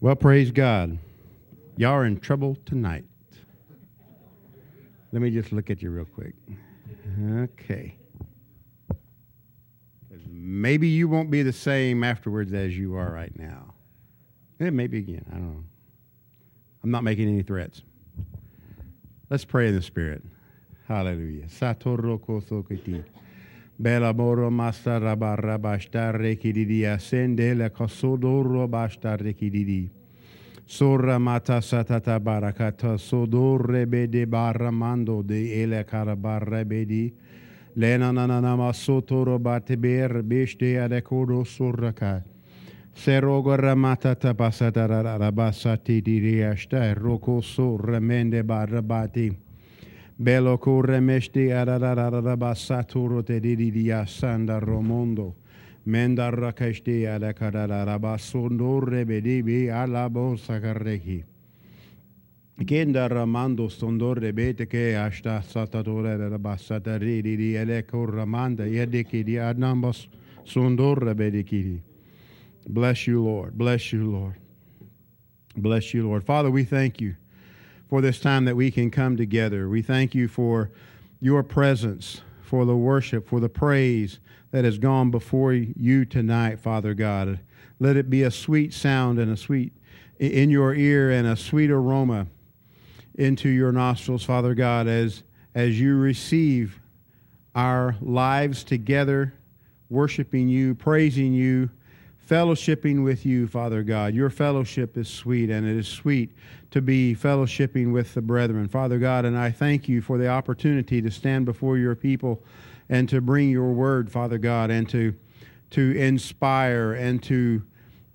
Well, praise God. Y'all are in trouble tonight. Let me just look at you real quick. Okay. Maybe you won't be the same afterwards as you are right now. Maybe again. I don't know. I'm not making any threats. Let's pray in the Spirit. Hallelujah. Bela moro mastara barra bastare kididi ascende la cosodoro bastare kididi. Sora mata satata barakata sodore bede barramando de ele carabarra bedi. Lena nana masotoro bateber beste adekodo suraka. Serogo ramata tabasata rabasati di asta roko sora mende barabati. Bello corre mesti arararabasaturo te didia sanda romondo. Menda rakashti adakararabasondore bedibi alabo sakareki. Kenda ramando sondore bete ke ashta satatore rabasatari di eleko ramanda yediki di adnambos sondore bedikidi. Bless you, Lord. Bless you, Lord. Bless you, Lord. Father, we thank you for this time that we can come together. We thank you for your presence, for the worship, for the praise that has gone before you tonight, Father God. Let it be a sweet sound and a sweet in your ear and a sweet aroma into your nostrils, Father God, as you receive our lives together, worshiping you, praising you, fellowshipping with you, Father God. Your fellowship is sweet, and it is sweet to be fellowshipping with the brethren, Father God. And I thank you for the opportunity to stand before your people and to bring your word, Father God, and to inspire and to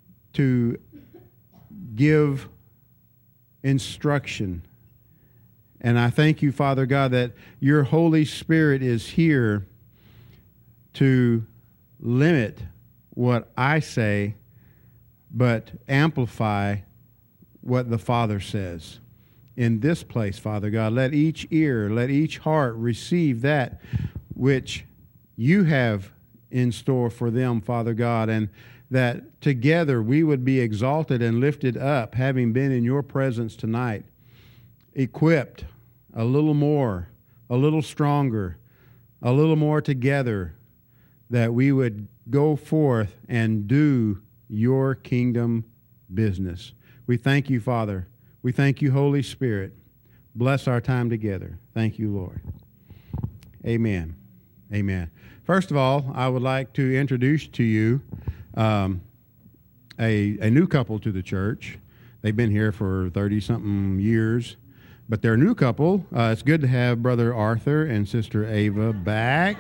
give instruction. And I thank you, Father God, that your Holy Spirit is here to limit what I say, but amplify what the Father says. In this place, Father God, let each ear, let each heart receive that which you have in store for them, Father God, and that together we would be exalted and lifted up, having been in your presence tonight, equipped a little more, a little stronger, a little more together, that we would go forth and do your kingdom business. We thank you, Father. We thank you, Holy Spirit. Bless our time together. Thank you, Lord. Amen. Amen. First of all, I would like to introduce to you a new couple to the church. They've been here for 30-something years, but they're a new couple. It's good to have Brother Arthur and Sister Ava back.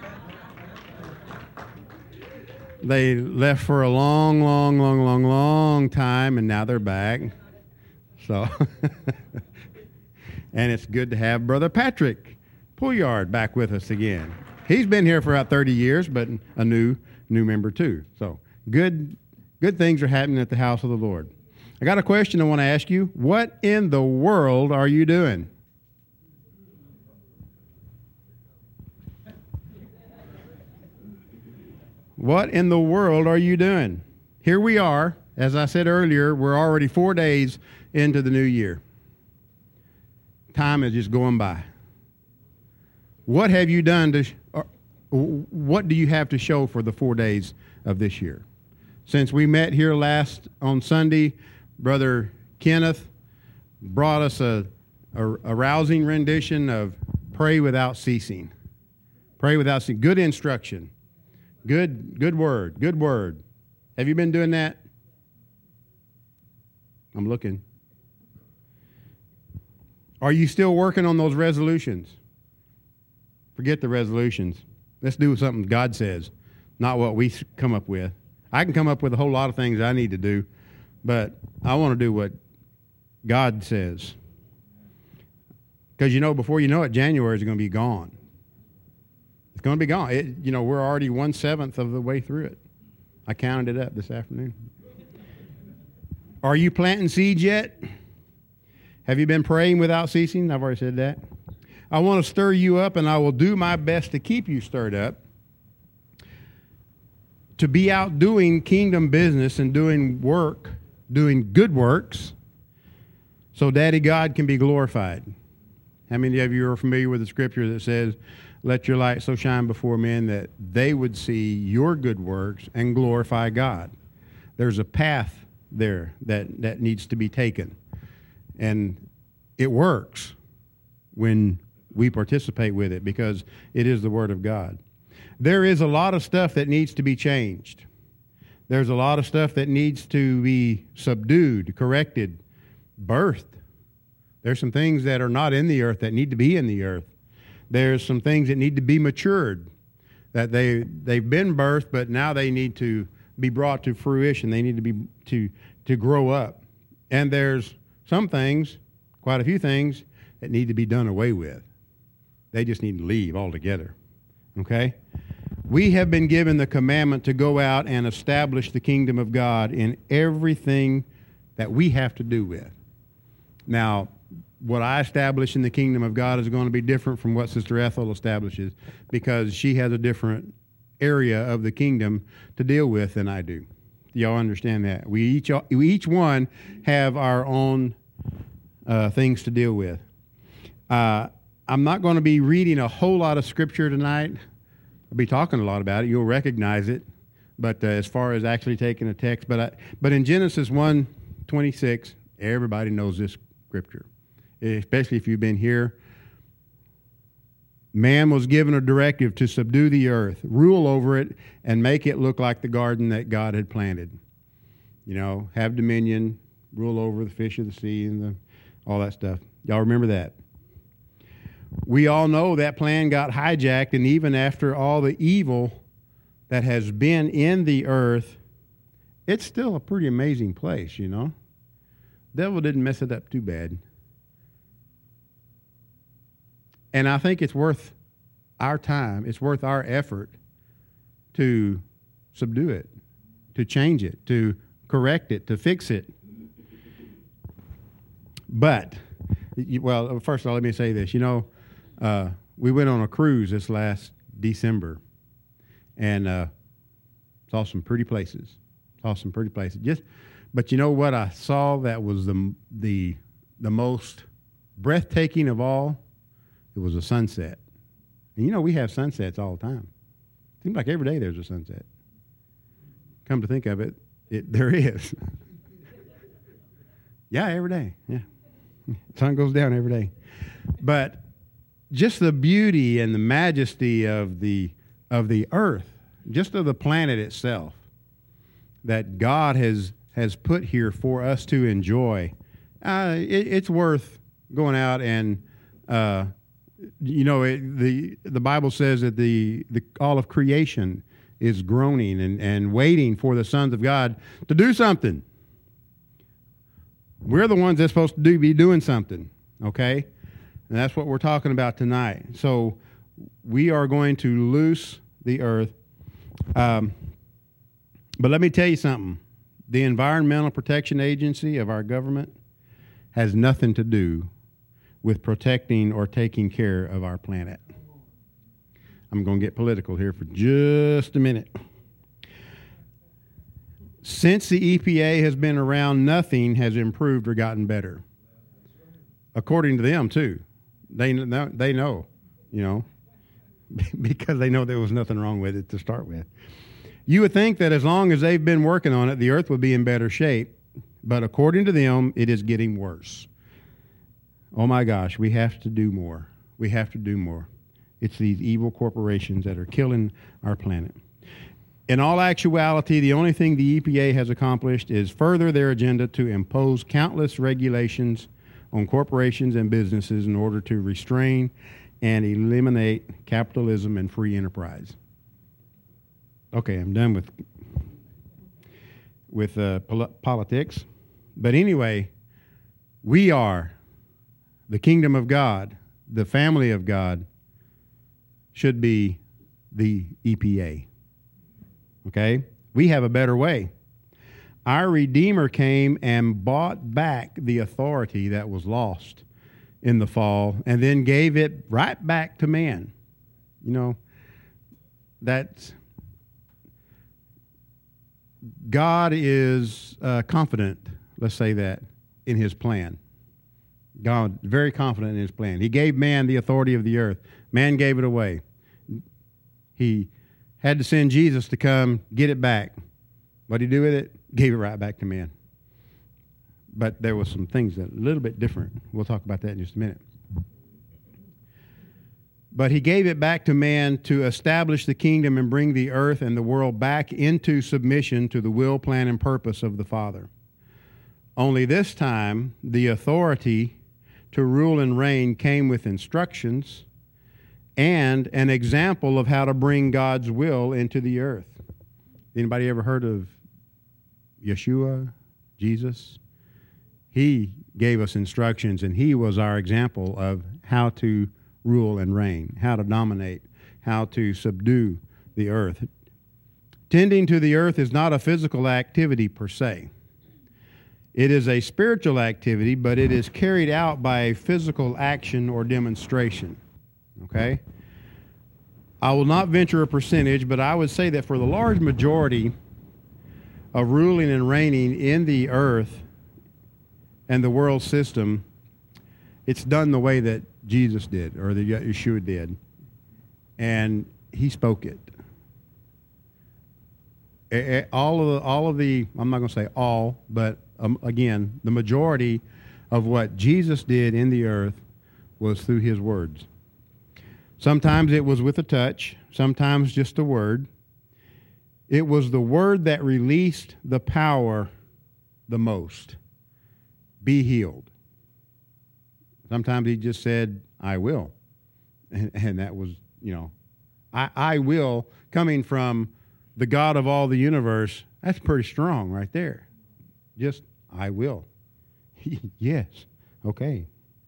They left for a long time, and now they're back. So, and it's good to have Brother Patrick Pouillard back with us again. He's been here for about 30 years, but a new member too. So, good things are happening at the house of the Lord. I got a question I want to ask you. What in the world are you doing? What in the world are you doing? Here we are. As I said earlier, we're already 4 days into the new year. Time is just going by. What have you done what do you have to show for the 4 days of this year? Since we met here last on Sunday, Brother Kenneth brought us a rousing rendition of Pray Without Ceasing. Pray without ceasing. Good instruction. Good word. Good word. Have you been doing that? I'm looking. Are you still working on those resolutions? Forget the resolutions. Let's do something God says, not what we come up with. I can come up with a whole lot of things I need to do, but I want to do what God says. Because, before you know it, January is going to be gone. It's going to be gone. We're already 1/7 of the way through it. I counted it up this afternoon. Are you planting seeds yet? Have you been praying without ceasing? I've already said that. I want to stir you up, and I will do my best to keep you stirred up, to be out doing kingdom business and doing work doing good works so Daddy God can be glorified. How many of you are familiar with the scripture that says, let your light so shine before men that they would see your good works and glorify God? There's a path there that needs to be taken. And it works when we participate with it because it is the Word of God. There is a lot of stuff that needs to be changed. There's a lot of stuff that needs to be subdued, corrected, birthed. There's some things that are not in the earth that need to be in the earth. There's some things that need to be matured, that they've been birthed, but now they need to be brought to fruition. They need to be to grow up. And there's some things, quite a few things, that need to be done away with. They just need to leave altogether. Okay? We have been given the commandment to go out and establish the kingdom of God in everything that we have to do with. Now, what I establish in the kingdom of God is going to be different from what Sister Ethel establishes because she has a different area of the kingdom to deal with than I do. Y'all understand that? We each one have our own things to deal with. I'm not going to be reading a whole lot of scripture tonight. I'll be talking a lot about it. You'll recognize it. But as far as actually taking a text, but in Genesis 1:26, everybody knows this scripture, especially if you've been here. Man was given a directive to subdue the earth, rule over it, and make it look like the garden that God had planted. You know, have dominion, rule over the fish of the sea and all that stuff. Y'all remember that? We all know that plan got hijacked, and even after all the evil that has been in the earth, it's still a pretty amazing place, you know. Devil didn't mess it up too bad. And I think it's worth our time, it's worth our effort to subdue it, to change it, to correct it, to fix it. But, well, first of all, let me say this. You know, we went on a cruise this last December, and saw some pretty places. But you know what I saw that was the most breathtaking of all? It was a sunset. And you know, we have sunsets all the time. Seems like every day there's a sunset. Come to think of it, there is. Yeah, every day. Yeah. Sun goes down every day. But just the beauty and the majesty of the earth, just of the planet itself, that God has put here for us to enjoy, it's worth going out and you know, the Bible says that the all of creation is groaning and waiting for the sons of God to do something. We're the ones that's supposed to be doing something, okay? And that's what we're talking about tonight. So we are going to loose the earth. But let me tell you something. The Environmental Protection Agency of our government has nothing to do with protecting or taking care of our planet. I'm going to get political here for just a minute. Since the EPA has been around, nothing has improved or gotten better. According to them, too. They know, you know, because they know there was nothing wrong with it to start with. You would think that as long as they've been working on it, the earth would be in better shape. But according to them, it is getting worse. Oh my gosh, we have to do more. We have to do more. It's these evil corporations that are killing our planet. In all actuality, the only thing the EPA has accomplished is further their agenda to impose countless regulations on corporations and businesses in order to restrain and eliminate capitalism and free enterprise. Okay, I'm done with politics. But anyway, we are the kingdom of God, the family of God, should be the EPA. Okay? We have a better way. Our Redeemer came and bought back the authority that was lost in the fall and then gave it right back to man. You know, God is confident let's say that, in his plan. God, very confident in his plan. He gave man the authority of the earth. Man gave it away. He had to send Jesus to come get it back. What did he do with it? Gave it right back to man. But there was some things that a little bit different. We'll talk about that in just a minute. But he gave it back to man to establish the kingdom and bring the earth and the world back into submission to the will, plan, and purpose of the Father. Only this time, the authority to rule and reign came with instructions and an example of how to bring God's will into the earth. Anybody ever heard of Yeshua, Jesus? He gave us instructions, and he was our example of how to rule and reign, how to dominate, how to subdue the earth. Tending to the earth is not a physical activity per se. It is a spiritual activity, but it is carried out by a physical action or demonstration. Okay? I will not venture a percentage, but I would say that for the large majority of ruling and reigning in the earth and the world system, it's done the way that Jesus did, or that Yeshua did. And he spoke it. All of the, I'm not going to say all, but again, the majority of what Jesus did in the earth was through his words. Sometimes it was with a touch, sometimes just a word. It was the word that released the power the most. Be healed. Sometimes he just said, I will. And that was, I will, coming from the God of all the universe, that's pretty strong right there. Just, I will. Yes. Okay.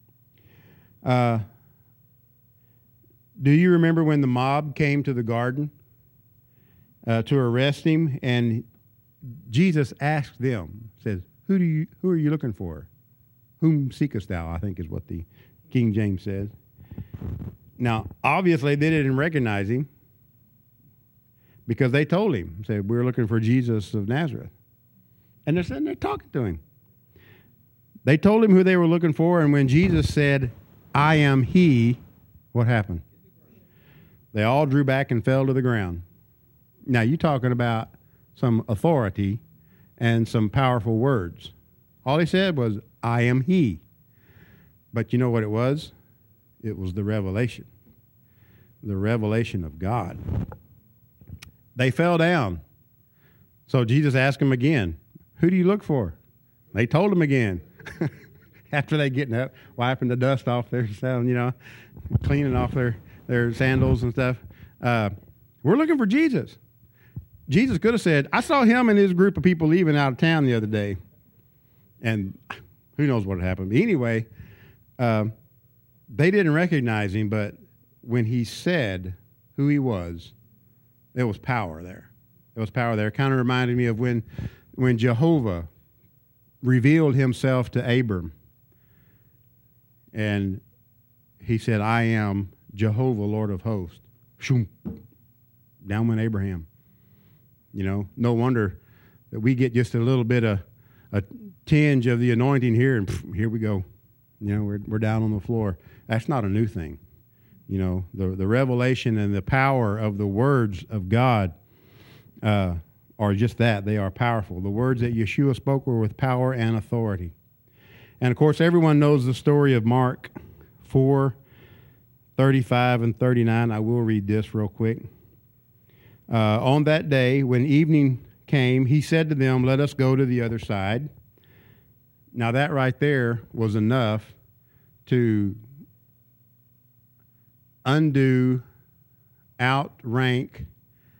Do you remember when the mob came to the garden to arrest him? And Jesus asked them, says, who are you looking for? Whom seekest thou? I think is what the King James says. Now, obviously, they didn't recognize him because they told him, said, we're looking for Jesus of Nazareth. And they're sitting there talking to him. They told him who they were looking for, and when Jesus said, I am he, what happened? They all drew back and fell to the ground. Now, you're talking about some authority and some powerful words. All he said was, I am he. But you know what it was? It was the revelation of God. They fell down. So Jesus asked them again, who do you look for? They told him again. After they getting up, wiping the dust off their, cleaning off their sandals and stuff. We're looking for Jesus. Jesus could have said, I saw him and his group of people leaving out of town the other day. And who knows what happened. But anyway, they didn't recognize him, but when he said who he was, there was power there. There was power there. It kind of reminded me of when Jehovah revealed himself to Abram. And he said, I am Jehovah, Lord of hosts. Shoom. Down went Abraham. No wonder that we get just a little bit of a tinge of the anointing here, and here we go. We're down on the floor. That's not a new thing. The revelation and the power of the words of God are just that. They are powerful. The words that Yeshua spoke were with power and authority. And, of course, everyone knows the story of Mark 4:35 and 39. I will read this real quick. On that day, when evening came, he said to them, let us go to the other side. Now, that right there was enough to undo, outrank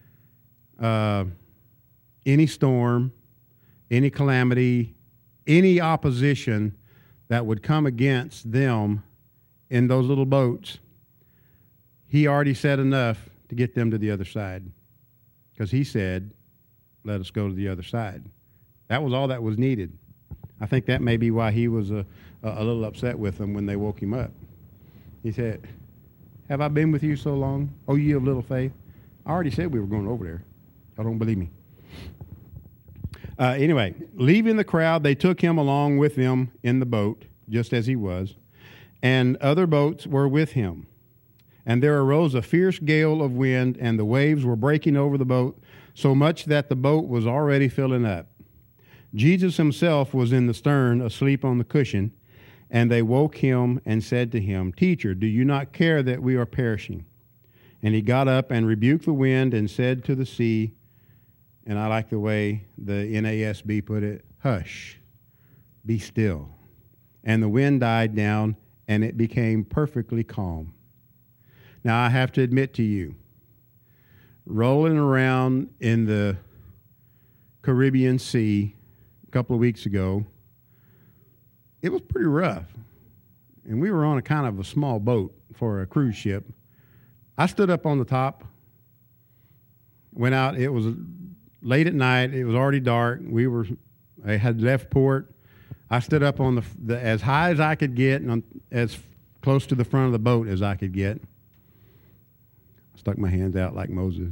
any storm, any calamity, any opposition that would come against them in those little boats. He already said enough to get them to the other side, because he said, let us go to the other side. That was all that was needed. I think that may be why he was a little upset with them when they woke him up. He said, have I been with you so long? Oh, ye of little faith? I already said we were going over there. Y'all don't believe me. Anyway, leaving the crowd, they took him along with them in the boat, just as he was, and other boats were with him. And there arose a fierce gale of wind, and the waves were breaking over the boat, so much that the boat was already filling up. Jesus himself was in the stern, asleep on the cushion, and they woke him and said to him, "Teacher, do you not care that we are perishing?" And he got up and rebuked the wind and said to the sea, and I like the way the NASB put it, "Hush, be still." And the wind died down, and it became perfectly calm. Now, I have to admit to you, rolling around in the Caribbean Sea a couple of weeks ago, it was pretty rough. And we were on a kind of a small boat for a cruise ship. I stood up on the top, went out. It was late at night. It was already dark. I had left port. I stood up on the as high as I could get and as close to the front of the boat as I could get. Stuck my hands out like Moses.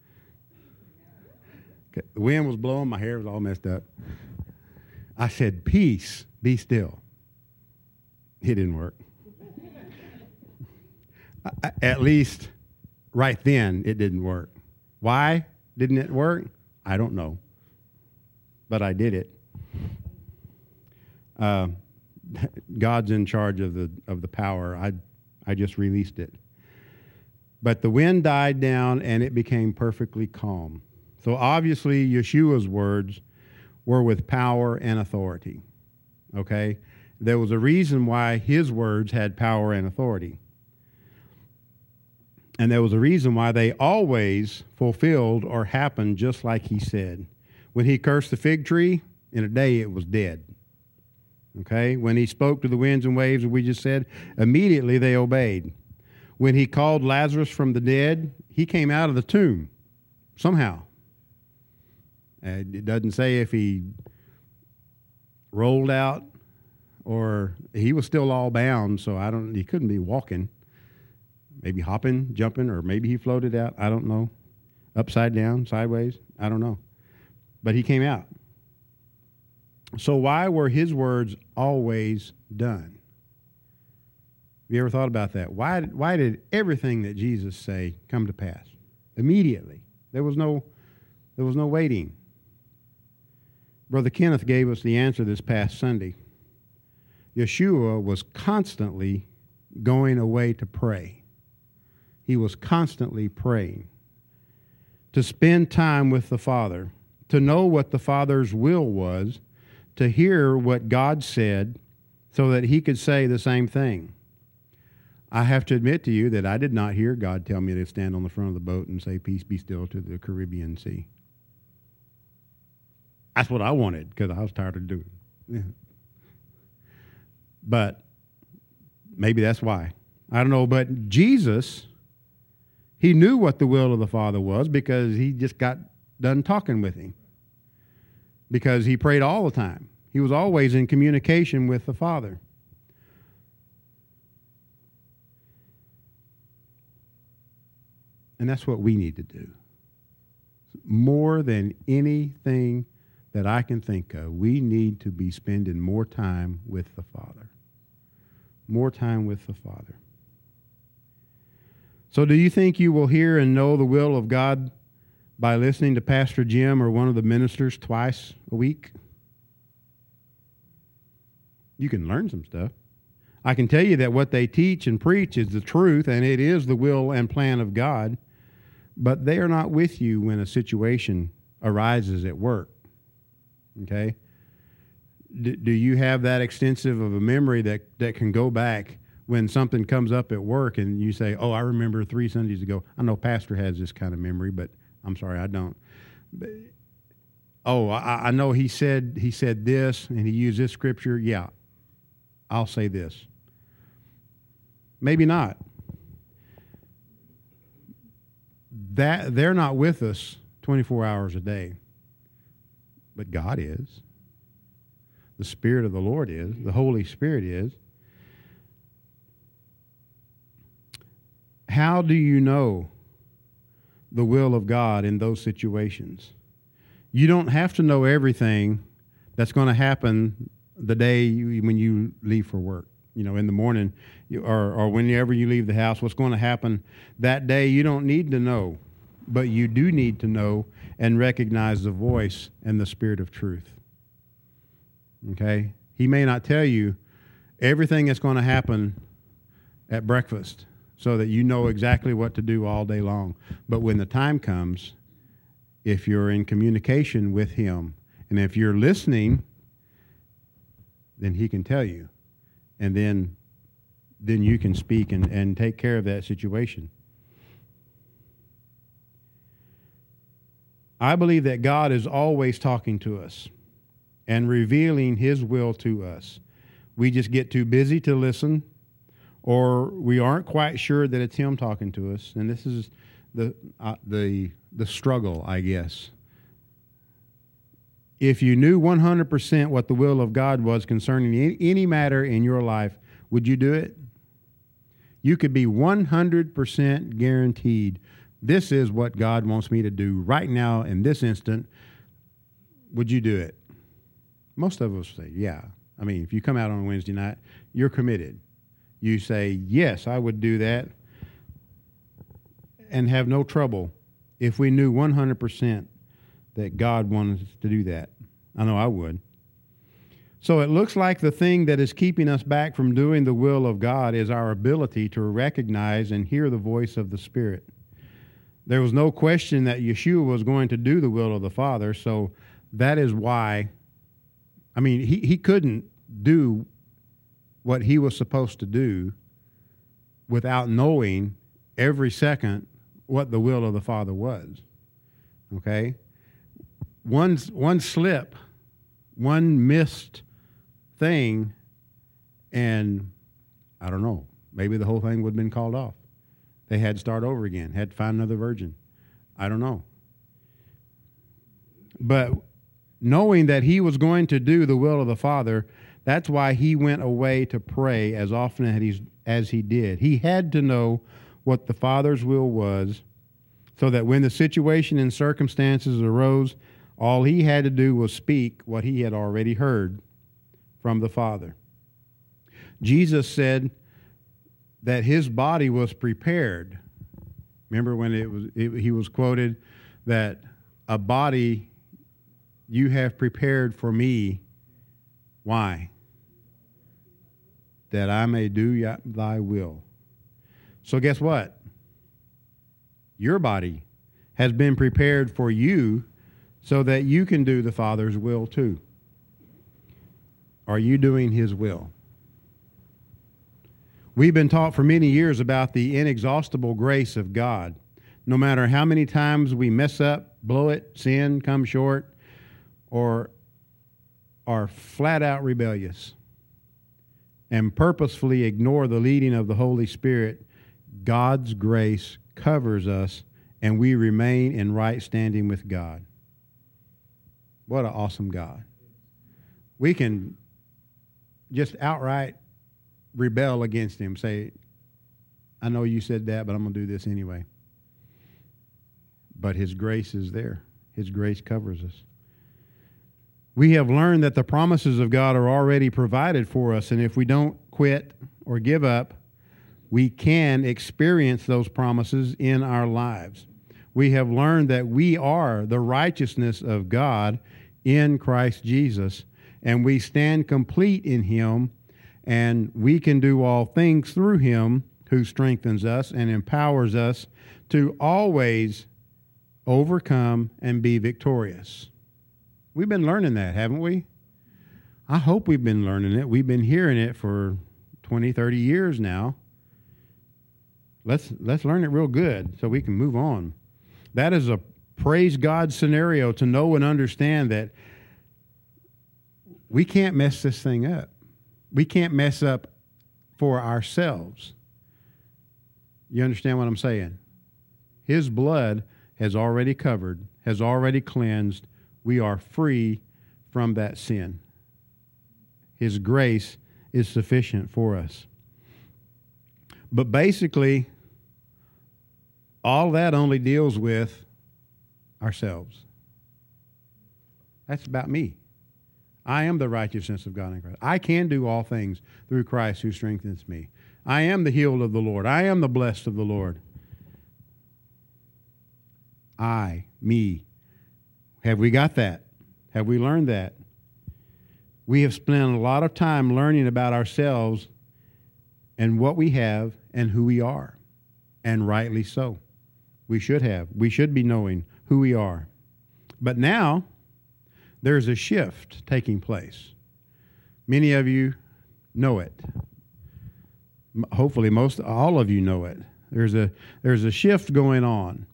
Okay. The wind was blowing. My hair was all messed up. I said, "Peace, be still." It didn't work. At least right then, it didn't work. Why didn't it work? I don't know. But I did it. God's in charge of the power. I just released it. But the wind died down and it became perfectly calm. So obviously Yeshua's words were with power and authority. Okay? There was a reason why his words had power and authority. And there was a reason why they always fulfilled or happened just like he said. When he cursed the fig tree, in a day it was dead. Okay? When he spoke to the winds and waves, we just said, immediately they obeyed. When he called Lazarus from the dead, he came out of the tomb somehow. It doesn't say if he rolled out or he was still all bound, so he couldn't be walking. Maybe hopping, jumping, or maybe he floated out. I don't know. Upside down, sideways. I don't know. But he came out. So why were his words always done? Have you ever thought about that? Why did everything that Jesus say come to pass? Immediately. There was no waiting. Brother Kenneth gave us the answer this past Sunday. Yeshua was constantly going away to pray. He was constantly praying. To spend time with the Father. To know what the Father's will was. To hear what God said so that he could say the same thing. I have to admit to you that I did not hear God tell me to stand on the front of the boat and say, "Peace, be still," to the Caribbean Sea. That's what I wanted because I was tired of doing it. Yeah. But maybe that's why. I don't know. But Jesus, he knew what the will of the Father was because he just got done talking with him. Because he prayed all the time. He was always in communication with the Father. And that's what we need to do. More than anything that I can think of, we need to be spending more time with the Father. More time with the Father. So do you think you will hear and know the will of God by listening to Pastor Jim or one of the ministers twice a week? You can learn some stuff. I can tell you that what they teach and preach is the truth, and it is the will and plan of God, but they are not with you when a situation arises at work. Okay? Do you have that extensive of a memory that can go back when something comes up at work and you say, "Oh, I remember 3 Sundays ago." I know Pastor has this kind of memory, but I'm sorry, I don't. Oh, I know he said this and he used this scripture. Yeah, I'll say this. Maybe not. That they're not with us 24 hours a day. But God is. The Spirit of the Lord is. The Holy Spirit is. How do you know the will of God in those situations? You don't have to know everything that's going to happen the day when you leave for work. In the morning, or whenever you leave the house, what's going to happen that day, you don't need to know. But you do need to know and recognize the voice and the Spirit of truth. Okay? He may not tell you everything that's going to happen at breakfast so that you know exactly what to do all day long. But when the time comes, if you're in communication with Him, and if you're listening, then He can tell you. And then you can speak and take care of that situation. I believe that God is always talking to us and revealing His will to us. We just get too busy to listen, or we aren't quite sure that it's Him talking to us. And this is the struggle, I guess. If you knew 100% what the will of God was concerning any matter in your life, would you do it? You could be 100% guaranteed, this is what God wants me to do right now in this instant. Would you do it? Most of us say, yeah. I mean, if you come out on a Wednesday night, you're committed. You say, yes, I would do that, and have no trouble if we knew 100% that God wanted us to do that. I know I would. So it looks like the thing that is keeping us back from doing the will of God is our ability to recognize and hear the voice of the Spirit. There was no question that Yeshua was going to do the will of the Father, so that is why, he couldn't do what He was supposed to do without knowing every second what the will of the Father was. Okay? One slip, one missed thing, and I don't know, maybe the whole thing would have been called off. They had to start over again, had to find another virgin. I don't know. But knowing that He was going to do the will of the Father, that's why He went away to pray as often as He did. He had to know what the Father's will was, so that when the situation and circumstances arose, all He had to do was speak what He had already heard from the Father. Jesus said that His body was prepared. Remember when He was quoted that a body you have prepared for me. Why? That I may do thy will. So guess what? Your body has been prepared for you so that you can do the Father's will too. Are you doing His will? We've been taught for many years about the inexhaustible grace of God. No matter how many times we mess up, blow it, sin, come short, or are flat out rebellious and purposefully ignore the leading of the Holy Spirit, God's grace covers us and we remain in right standing with God. What an awesome God. We can just outright rebel against Him, say, I know you said that, but I'm going to do this anyway. But His grace is there. His grace covers us. We have learned that the promises of God are already provided for us, and if we don't quit or give up, we can experience those promises in our lives. We have learned that we are the righteousness of God in Christ Jesus, and we stand complete in Him, and we can do all things through Him who strengthens us and empowers us to always overcome and be victorious. We've been learning that, haven't we? I hope we've been learning it. We've been hearing it for 20, 30 years now. Let's learn it real good so we can move on. That is a praise God scenario, to know and understand that we can't mess this thing up. We can't mess up for ourselves. You understand what I'm saying? His blood has already covered, has already cleansed. We are free from that sin. His grace is sufficient for us. But basically, all that only deals with ourselves. That's about me. I am the righteousness of God in Christ. I can do all things through Christ who strengthens me. I am the healed of the Lord. I am the blessed of the Lord. I, me. Have we got that? Have we learned that? We have spent a lot of time learning about ourselves and what we have and who we are. And rightly so. We should have. We should be knowing who we are. But now, there's a shift taking place. Many of you know it. Hopefully, all of you know it. There's a shift going on.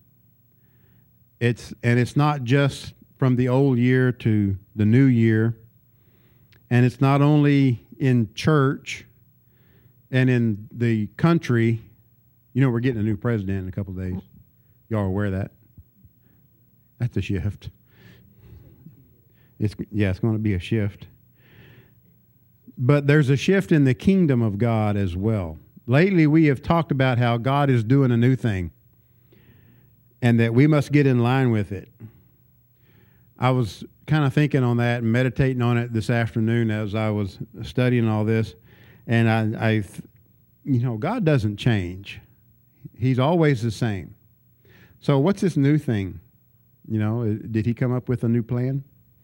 It's not just from the old year to the new year, and it's not only in church and in the country. You know, we're getting a new president in a couple of days. Y'all are aware of that? That's a shift. It's going to be a shift. But there's a shift in the kingdom of God as well. Lately, we have talked about how God is doing a new thing and that we must get in line with it. I was kind of thinking on that and meditating on it this afternoon as I was studying all this. And God doesn't change. He's always the same. So what's this new thing? Did he come up with a new plan?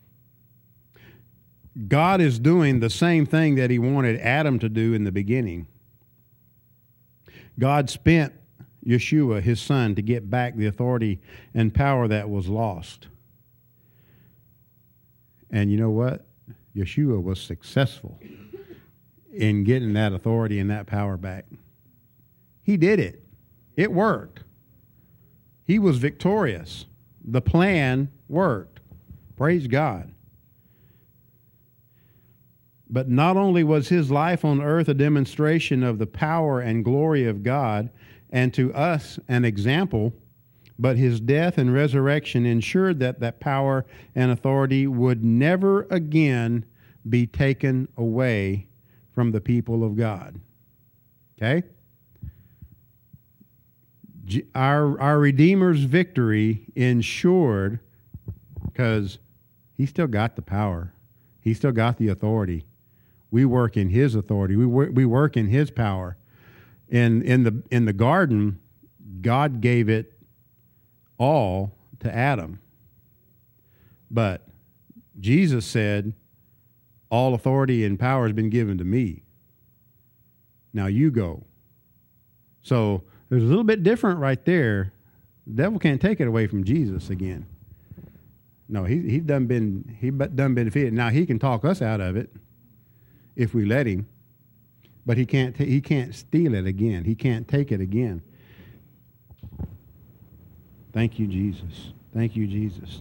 God is doing the same thing that he wanted Adam to do in the beginning. God spent Yeshua, his son, to get back the authority and power that was lost. And you know what? Yeshua was successful in getting that authority and that power back. He did it. It worked. He was victorious. The plan worked. Praise God. But not only was his life on earth a demonstration of the power and glory of God, and to us an example, but his death and resurrection ensured that that power and authority would never again be taken away from the people of God. Okay? Our Redeemer's victory ensured, because he still got the power. He still got the authority. We work in his authority. We work in his power. In the garden, God gave it all to Adam. But Jesus said, all authority and power has been given to me. Now you go. So there's a little bit different right there. The devil can't take it away from Jesus again. No, he's done been defeated. Now he can talk us out of it if we let him, but he can't steal it again. He can't take it again. Thank you, Jesus. Thank you, Jesus.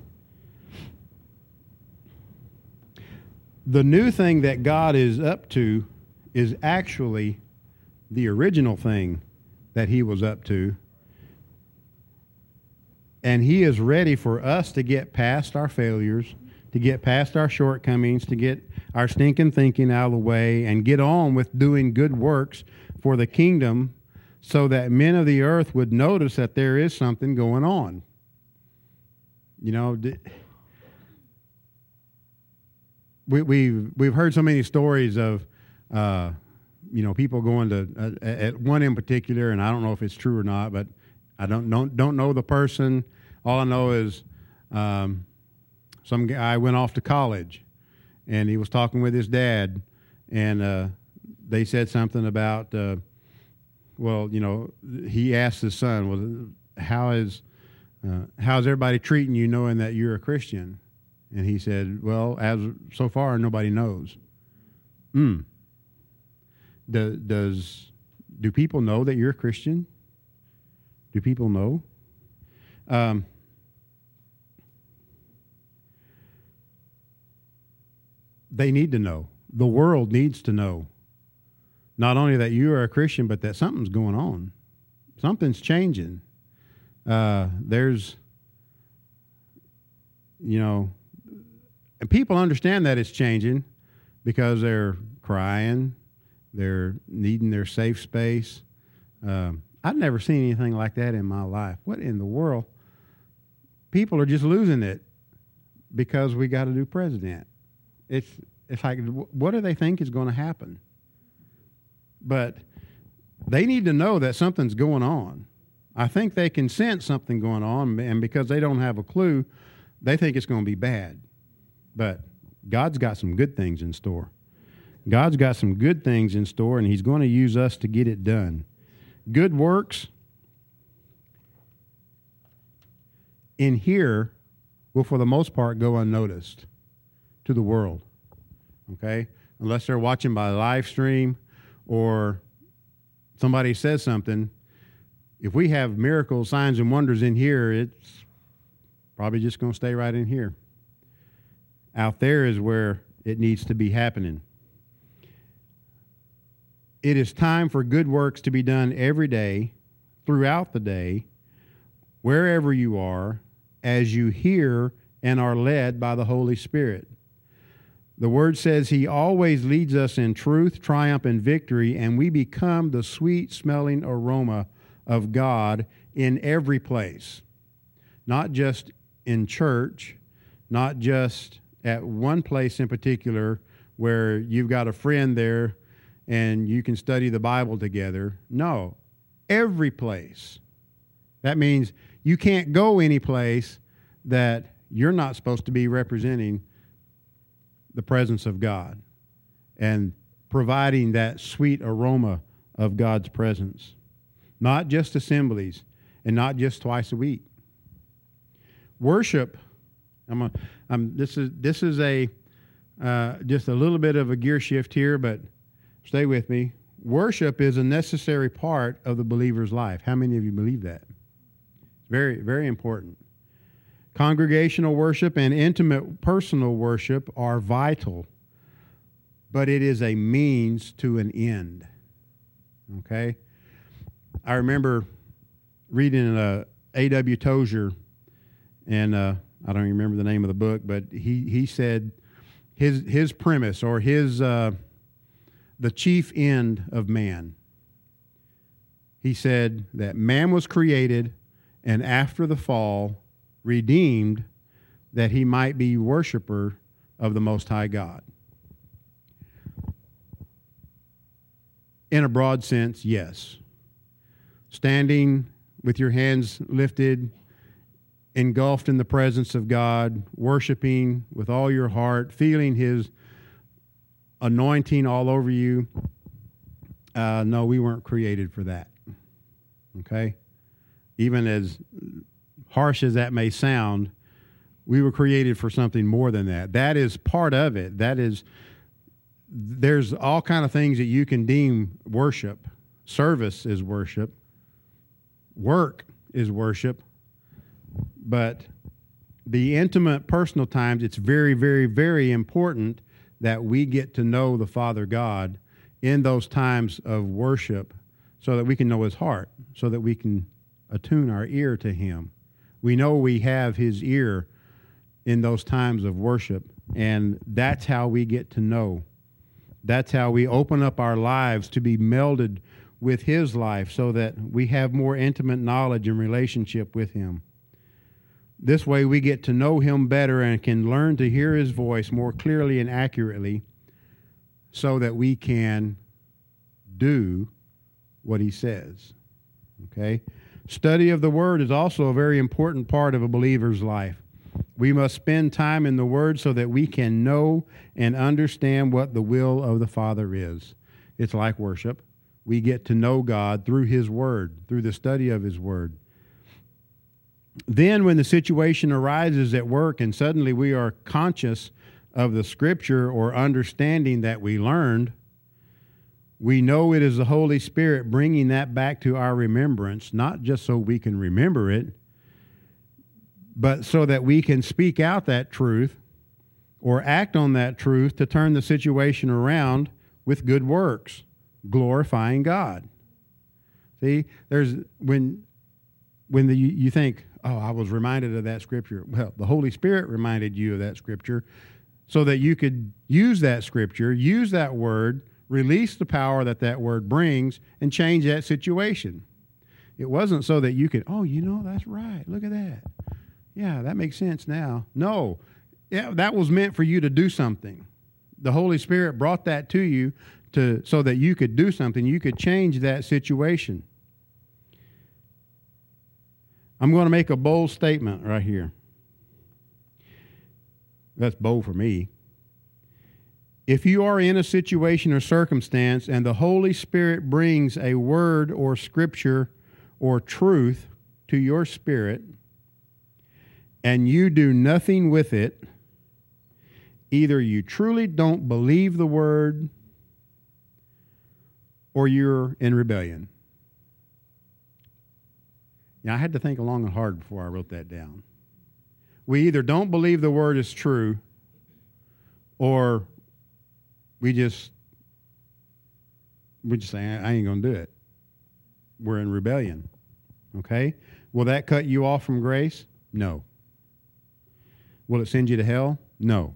The new thing that God is up to is actually the original thing that he was up to. And he is ready for us to get past our failures, to get past our shortcomings, to get our stinking thinking out of the way, and get on with doing good works for the kingdom so that men of the earth would notice that there is something going on. We've heard so many stories of people going to at one in particular, and I don't know if it's true or not, but I don't know the person. All I know is some guy went off to college, and he was talking with his dad, and they said something about he asked his son, how's everybody treating you, knowing that you're a Christian? And he said, well, as so far nobody knows. Do people know that you're a Christian? Do people know? They need to know. The world needs to know. Not only that you are a Christian, but that something's going on. Something's changing. And people understand that it's changing because they're crying, they're needing their safe space. I've never seen anything like that in my life. What in the world? People are just losing it because we got a new president. It's like, what do they think is going to happen? But they need to know that something's going on. I think they can sense something going on, and because they don't have a clue, they think it's going to be bad. But God's got some good things in store. God's got some good things in store, and he's going to use us to get it done. Good works in here will, for the most part, go unnoticed to the world, okay? Unless they're watching by live stream or somebody says something. If we have miracles, signs, and wonders in here, it's probably just going to stay right in here. Out there is where it needs to be happening. It is time for good works to be done every day, throughout the day, wherever you are, as you hear and are led by the Holy Spirit. The Word says he always leads us in truth, triumph, and victory, and we become the sweet-smelling aroma of God in every place. Not just in church, not just at one place in particular where you've got a friend there and you can study the Bible together. No, every place. That means you can't go any place that you're not supposed to be representing the presence of God and providing that sweet aroma of God's presence. Not just assemblies and not just twice a week. Worship. This is a just a little bit of a gear shift here, but stay with me. Worship is a necessary part of the believer's life. How many of you believe that? Very, very important. Congregational worship and intimate personal worship are vital, but it is a means to an end. Okay? I remember reading A.W. Tozier, and I don't even remember the name of the book, but he said his premise or his the chief end of man. He said that man was created, and after the fall, redeemed, that he might be worshiper of the Most High God. In a broad sense, yes. Standing with your hands lifted, engulfed in the presence of God, worshiping with all your heart, feeling his anointing all over you. No, we weren't created for that. Okay? Even as harsh as that may sound, we were created for something more than that. That is part of it. There's all kind of things that you can deem worship. Service is worship. Work is worship. But the intimate personal times, it's very, very, very important that we get to know the Father God in those times of worship so that we can know his heart, so that we can attune our ear to him. We know we have his ear in those times of worship, and that's how we get to know. That's how we open up our lives to be melded with his life so that we have more intimate knowledge and relationship with him. This way we get to know him better and can learn to hear his voice more clearly and accurately so that we can do what he says. Okay? Study of the Word is also a very important part of a believer's life. We must spend time in the Word so that we can know and understand what the will of the Father is. It's like worship. We get to know God through his Word, through the study of his Word. Then when the situation arises at work and suddenly we are conscious of the Scripture or understanding that we learned, we know it is the Holy Spirit bringing that back to our remembrance, not just so we can remember it, but so that we can speak out that truth or act on that truth to turn the situation around with good works, glorifying God. See, when you think, oh, I was reminded of that Scripture. Well, the Holy Spirit reminded you of that Scripture so that you could use that Scripture, use that Word, release the power that Word brings, and change that situation. It wasn't so that you could, oh, that's right. Look at that. Yeah, that makes sense now. No, Yeah, that was meant for you to do something. The Holy Spirit brought that to you so that you could do something. You could change that situation. I'm going to make a bold statement right here. That's bold for me. If you are in a situation or circumstance and the Holy Spirit brings a word or scripture or truth to your spirit and you do nothing with it, either you truly don't believe the word or you're in rebellion. Now, I had to think long and hard before I wrote that down. We either don't believe the word is true or we just say, I ain't going to do it. We're in rebellion. Okay? Will that cut you off from grace? No. Will it send you to hell? No.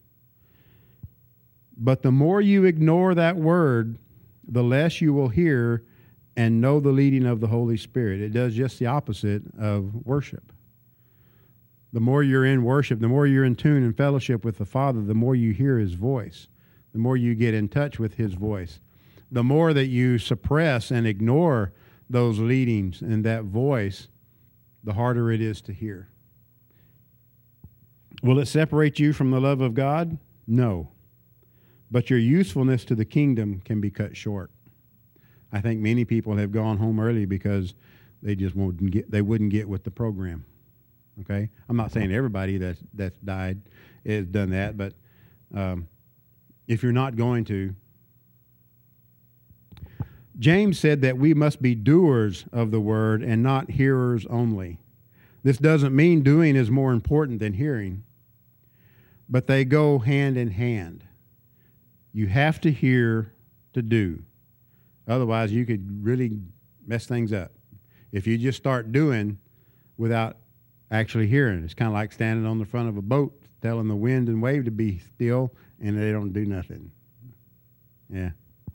But the more you ignore that word, the less you will hear and know the leading of the Holy Spirit. It does just the opposite of worship. The more you're in worship, the more you're in tune and fellowship with the Father, the more you hear His voice, the more you get in touch with His voice. The more that you suppress and ignore those leadings and that voice, the harder it is to hear. Will it separate you from the love of God? No. But your usefulness to the kingdom can be cut short. I think many people have gone home early because they just wouldn't get with the program. Okay? I'm not saying everybody that's died has done that, but if you're not going to, James said that we must be doers of the word and not hearers only. This doesn't mean doing is more important than hearing, but they go hand in hand. You have to hear to do. Otherwise, you could really mess things up. If you just start doing without actually hearing, it's kind of like standing on the front of a boat telling the wind and wave to be still, and they don't do nothing. Yeah.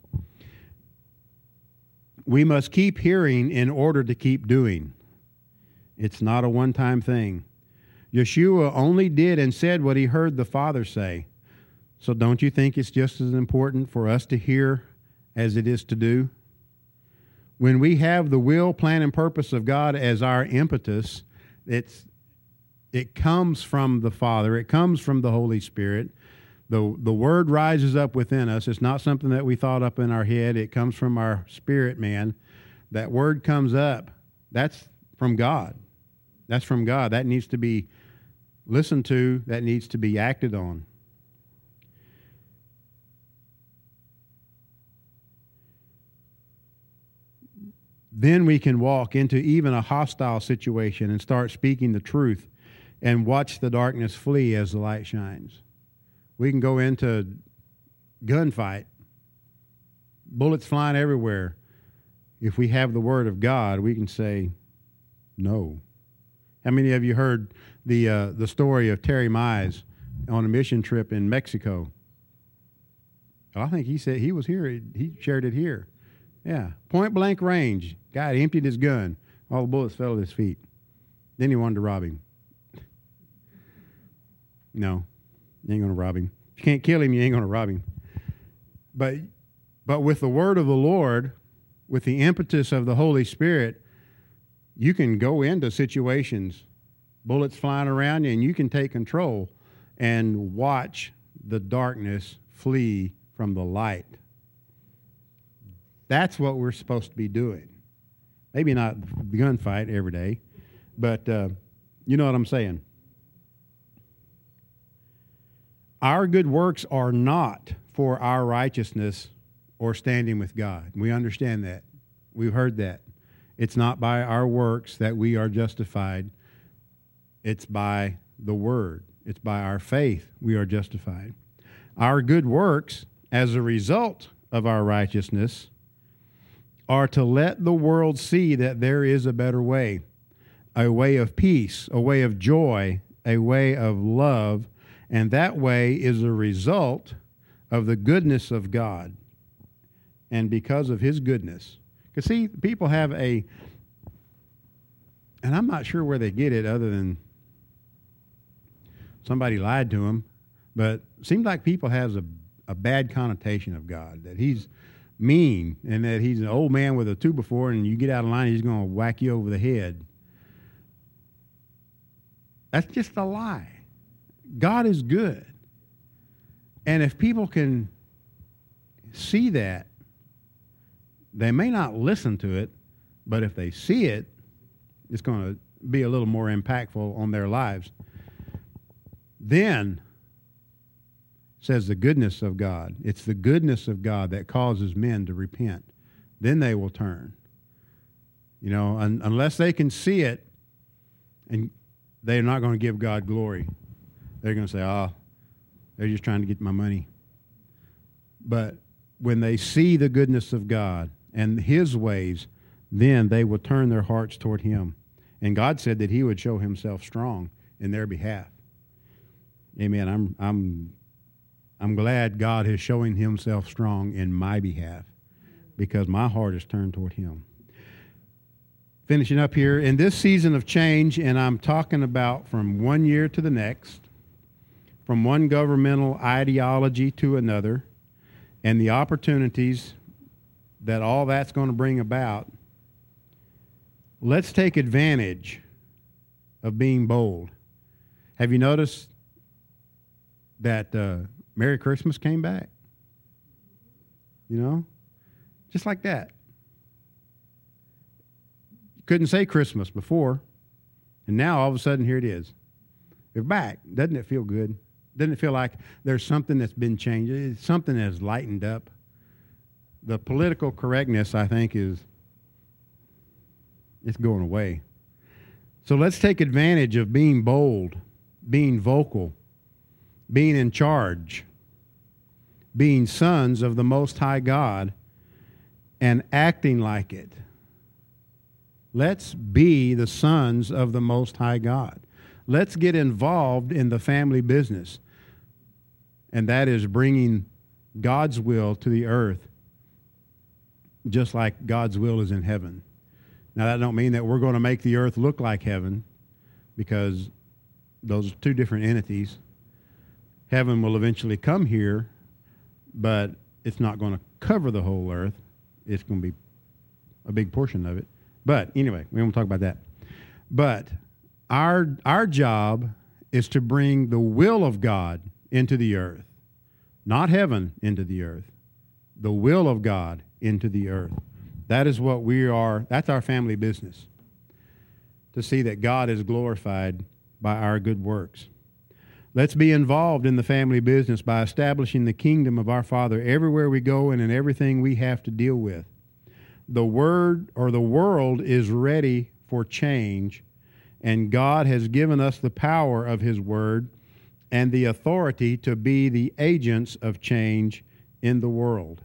We must keep hearing in order to keep doing. It's not a one-time thing. Yeshua only did and said what he heard the Father say. So don't you think it's just as important for us to hear as it is to do? When we have the will, plan, and purpose of God as our impetus, it comes from the Father. It comes from the Holy Spirit. The Word rises up within us. It's not something that we thought up in our head. It comes from our spirit, man. That Word comes up. That's from God. That's from God. That needs to be listened to. That needs to be acted on. Then we can walk into even a hostile situation and start speaking the truth and watch the darkness flee as the light shines. We can go into gunfight, bullets flying everywhere. If we have the Word of God, we can say no. How many of you heard the story of Terry Mize on a mission trip in Mexico? I think he said he was here. He shared it here. Yeah, point blank range. Guy emptied his gun. All the bullets fell at his feet. Then he wanted to rob him. No, you ain't going to rob him. If you can't kill him, you ain't going to rob him. But with the word of the Lord, with the impetus of the Holy Spirit, you can go into situations, bullets flying around you, and you can take control and watch the darkness flee from the light. That's what we're supposed to be doing. Maybe not the gunfight every day, but you know what I'm saying. Our good works are not for our righteousness or standing with God. We understand that. We've heard that. It's not by our works that we are justified. It's by the Word. It's by our faith we are justified. Our good works, as a result of our righteousness, are to let the world see that there is a better way, a way of peace, a way of joy, a way of love, and that way is a result of the goodness of God and because of His goodness. Because, see, people have and I'm not sure where they get it other than somebody lied to him. But it seems like people have a bad connotation of God, that he's mean and that he's an old man with a 2x4, and you get out of line, he's going to whack you over the head. That's just a lie. God is good. And if people can see that, they may not listen to it, but if they see it, it's going to be a little more impactful on their lives. Then, says the goodness of God. It's the goodness of God that causes men to repent. Then they will turn. You know, unless they can see it, and they're not going to give God glory. They're going to say, oh, they're just trying to get my money. But when they see the goodness of God and his ways, then they will turn their hearts toward him. And God said that he would show himself strong in their behalf. Amen. I'm glad God is showing himself strong in my behalf because my heart is turned toward him. Finishing up here, in this season of change, and I'm talking about from one year to the next, from one governmental ideology to another, and the opportunities that all that's going to bring about, let's take advantage of being bold. Have you noticed that Merry Christmas came back? You know? Just like that. You couldn't say Christmas before, and now all of a sudden here it is. They're back. Doesn't it feel good? Doesn't it feel like there's something that's been changed? It's something that's lightened up. The political correctness, I think, it's going away. So let's take advantage of being bold, being vocal, being in charge, being sons of the Most High God, and acting like it. Let's be the sons of the Most High God. Let's get involved in the family business, and that is bringing God's will to the earth, just like God's will is in heaven. Now, that don't mean that we're going to make the earth look like heaven, because those are two different entities. Heaven will eventually come here, but it's not going to cover the whole earth. It's going to be a big portion of it. But anyway, we won't talk about that. But our job is to bring the will of God into the earth, not heaven into the earth, the will of God into the earth. That is what we are. That's our family business, to see that God is glorified by our good works. Let's be involved in the family business by establishing the kingdom of our Father everywhere we go and in everything we have to deal with. The world is ready for change, and God has given us the power of his word and the authority to be the agents of change in the world.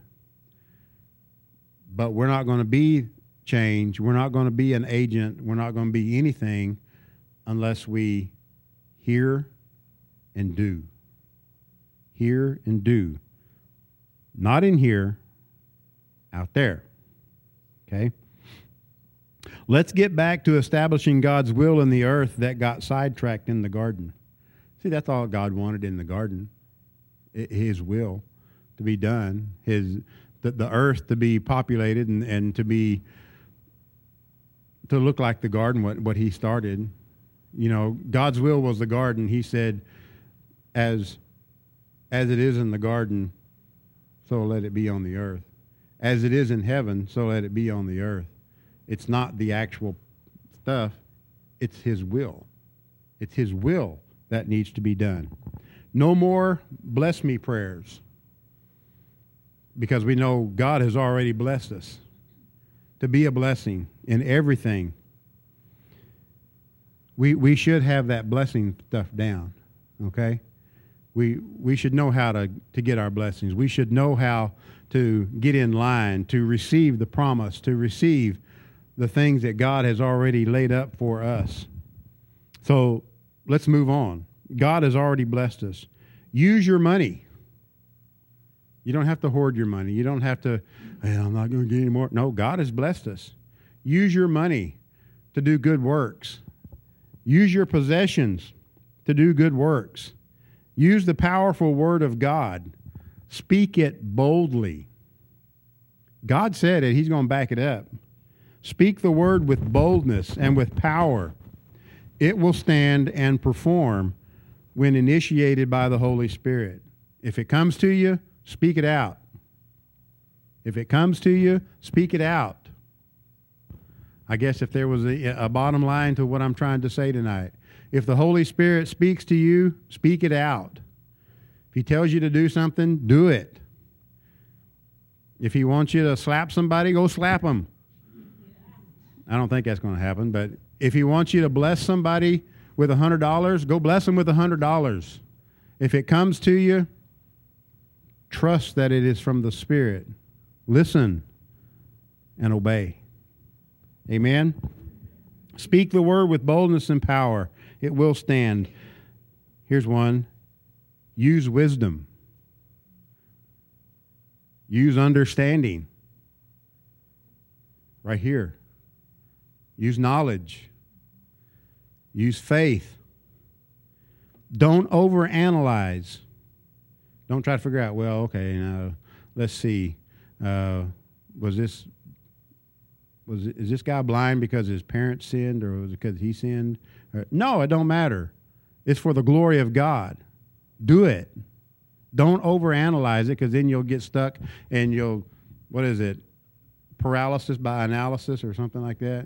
But we're not going to be change. We're not going to be an agent. We're not going to be anything unless we hear and do. Hear and do. Not in here, out there. Okay? Let's get back to establishing God's will in the earth that got sidetracked in the garden. See, that's all God wanted in the garden. His will to be done. The earth to be populated and to look like the garden, what he started. You know, God's will was the garden. He said, as it is in the garden, so let it be on the earth. As it is in heaven, so let it be on the earth. It's not the actual stuff. It's his will. It's his will that needs to be done. No more bless me prayers, because we know God has already blessed us to be a blessing in everything. We should have that blessing stuff down, okay? We should know how to get our blessings. We should know how to get in line, to receive the promise, to receive the things that God has already laid up for us. So let's move on. God has already blessed us. Use your money. You don't have to hoard your money. You don't have to, I'm not going to get any more. No, God has blessed us. Use your money to do good works. Use your possessions to do good works. Use the powerful word of God. Speak it boldly. God said it. He's going to back it up. Speak the word with boldness and with power. It will stand and perform when initiated by the Holy Spirit. If it comes to you, speak it out. If it comes to you, speak it out. I guess if there was a bottom line to what I'm trying to say tonight, if the Holy Spirit speaks to you, speak it out. If he tells you to do something, do it. If he wants you to slap somebody, go slap them. I don't think that's going to happen, but if he wants you to bless somebody with $100, go bless them with $100. If it comes to you, trust that it is from the Spirit. Listen and obey. Amen? Speak the word with boldness and power. It will stand. Here's one. Use wisdom. Use understanding. Right here. Use knowledge. Use faith. Don't overanalyze. Don't try to figure out, well, okay, now let's see. Is this guy blind because his parents sinned, or was it because he sinned? No, it don't matter. It's for the glory of God. Do it. Don't overanalyze it, because then you'll get stuck and you'll, paralysis by analysis or something like that.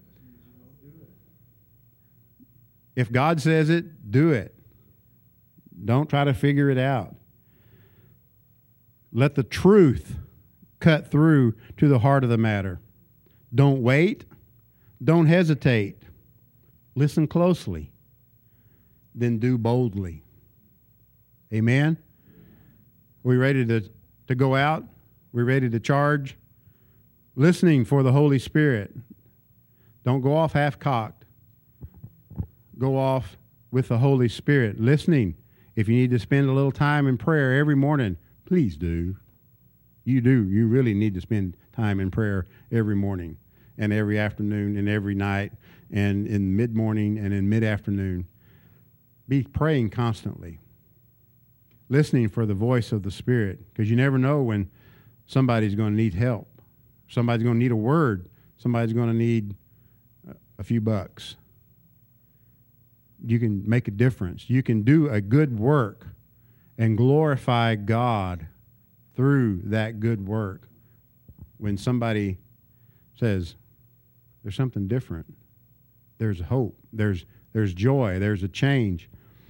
If God says it, do it. Don't try to figure it out. Let the truth cut through to the heart of the matter. Don't wait. Don't hesitate. Listen closely. Then do boldly. Amen? We ready to go out? We ready to charge? Listening for the Holy Spirit. Don't go off half-cocked. Go off with the Holy Spirit. Listening. If you need to spend a little time in prayer every morning, please do. You do. You really need to spend time in prayer every morning and every afternoon and every night and in mid-morning and in mid-afternoon. Be praying constantly. Listening for the voice of the Spirit, because you never know when somebody's going to need help. Somebody's going to need a word. Somebody's going to need a few bucks. You can make a difference. You can do a good work and glorify God through that good work. When somebody says, there's something different, there's hope, there's joy, there's a change,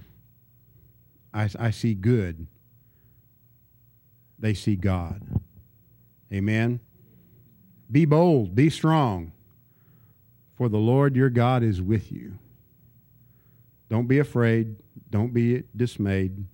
I see good. They see God. Amen? Be bold, be strong, for the Lord your God is with you. Don't be afraid. Don't be dismayed.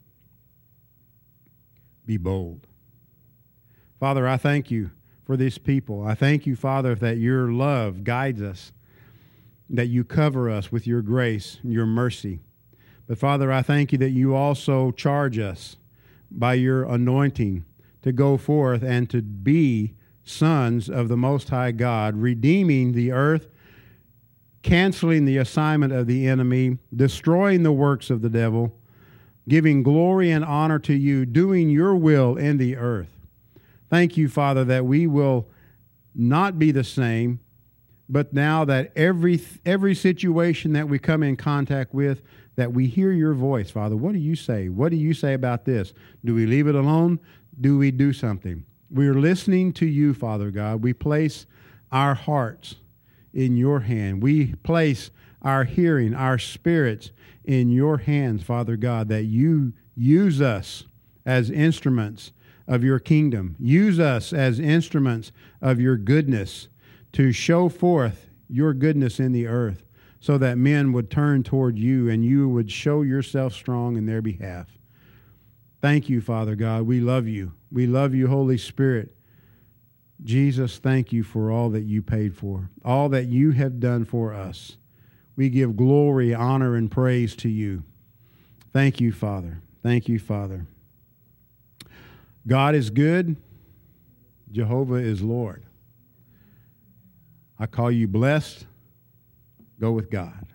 Be bold. Father, I thank you for these people. I thank you, Father, that your love guides us, that you cover us with your grace and your mercy. But Father, I thank you that you also charge us by your anointing to go forth and to be sons of the Most High God, redeeming the earth, canceling the assignment of the enemy, destroying the works of the devil, giving glory and honor to you, doing your will in the earth. Thank you, Father, that we will not be the same, but now that every situation that we come in contact with, that we hear your voice, Father. What do you say? What do you say about this? Do we leave it alone? Do we do something? We are listening to you, Father God. We place our hearts in your hand. We place our hearing, our spirits in your hands, Father God, that you use us as instruments of your kingdom. Use us as instruments of your goodness to show forth your goodness in the earth, so that men would turn toward you and you would show yourself strong in their behalf. Thank you, Father God. We love you. We love you, Holy Spirit. Jesus, thank you for all that you paid for, all that you have done for us. We give glory, honor, and praise to you. Thank you, Father. Thank you, Father. God is good. Jehovah is Lord. I call you blessed. Go with God.